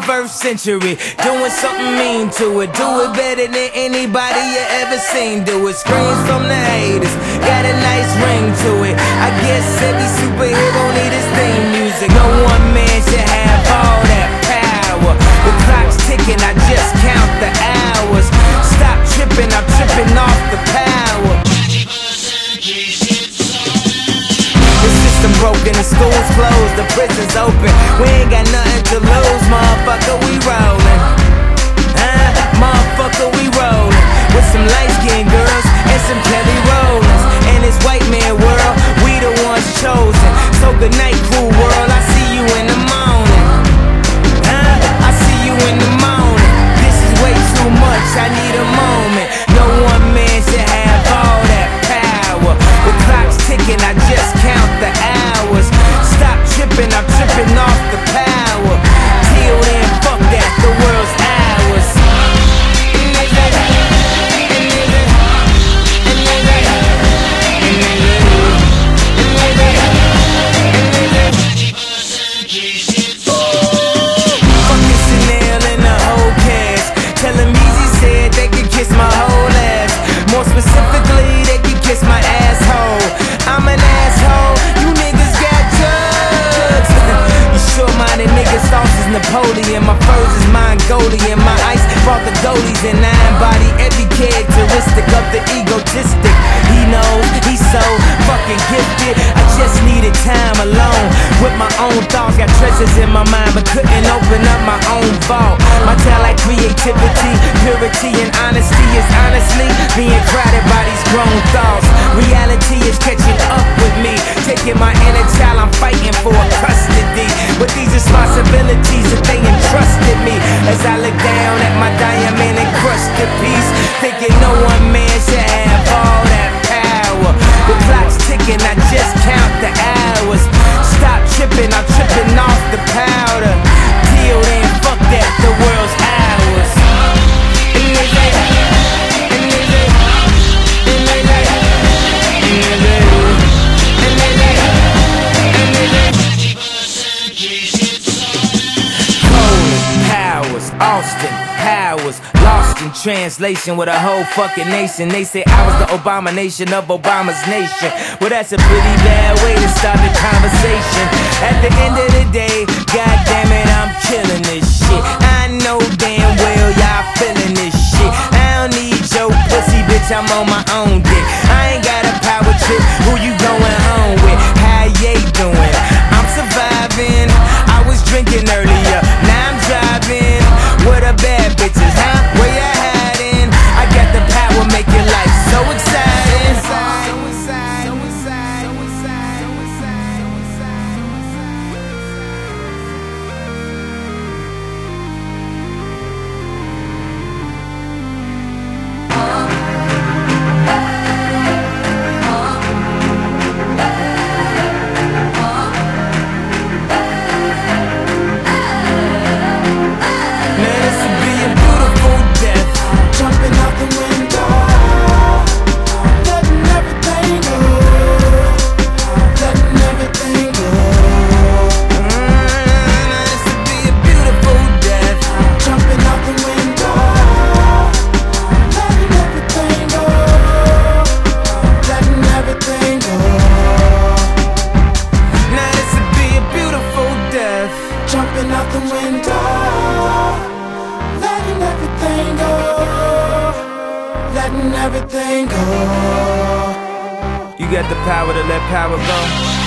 21st century, doing something mean to it. Do it better than anybody you ever seen do it. Screams from the haters, got a nice ring to it. I guess every superhero need his theme music. No one man should have all that power. The clock's ticking, I just count the hours. Stop tripping, I'm tripping off the power. The system broken, the school's closed, the prison's open. We ain't got nothing to lose, motherfucker, we rollin'. Motherfucker, we rollin'. With some light-skinned girls and some Kelly Rollins. In this white man world, we the ones chosen. So good night, cool world, I see you in the morning. I see you in the morning. This is way too much, I need a moment. No one man should have all that power. The clock's ticking, I just count the hours. Stop tripping, I'm tripping off the power. Till then, fuck that, the world's ours. Fucking Chanel and the whole cast. Tell them Easy said they could kiss my whole ass. More specifically, they could kiss my asshole. I'm an asshole, you niggas got drugs. You short-minded niggas, sauce is Napoleon. My furs is Mongolian. My ice brought the goalies and I embody every characteristic of the egotistic. He knows, he's so fucking gifted. I just needed time alone with my own thoughts. Got treasures in my mind but couldn't open up my own vault. My talent, creativity, purity and honesty is honestly being crowded by these grown thoughts. Reality is catching up with me, taking my inner child, I'm fighting for custody. With these responsibilities that they entrusted me, as I look down at my diamond encrusted piece, thinking no one man should have all that power. The clock's ticking, I just count the hours. Stop tripping, I'm tripping off the powder. Till then, fuck that, the world's ours. Austin Powers, lost in translation with a whole fucking nation. They say I was the abomination of Obama's nation. Well, that's a pretty bad way to start the conversation. At the end of the day, god damn it, I'm killing this shit. I know damn well y'all feeling this shit. I don't need your pussy, bitch, I'm on my own dick. I ain't got a power trip, who you going home with? How you doing? I'm surviving, I was drinking earlier, now I'm driving. What a bad bitches, huh? Where you hiding? I got the power, make your life so exciting. Jumping out the window, letting everything go, letting everything go. You got the power to let power go.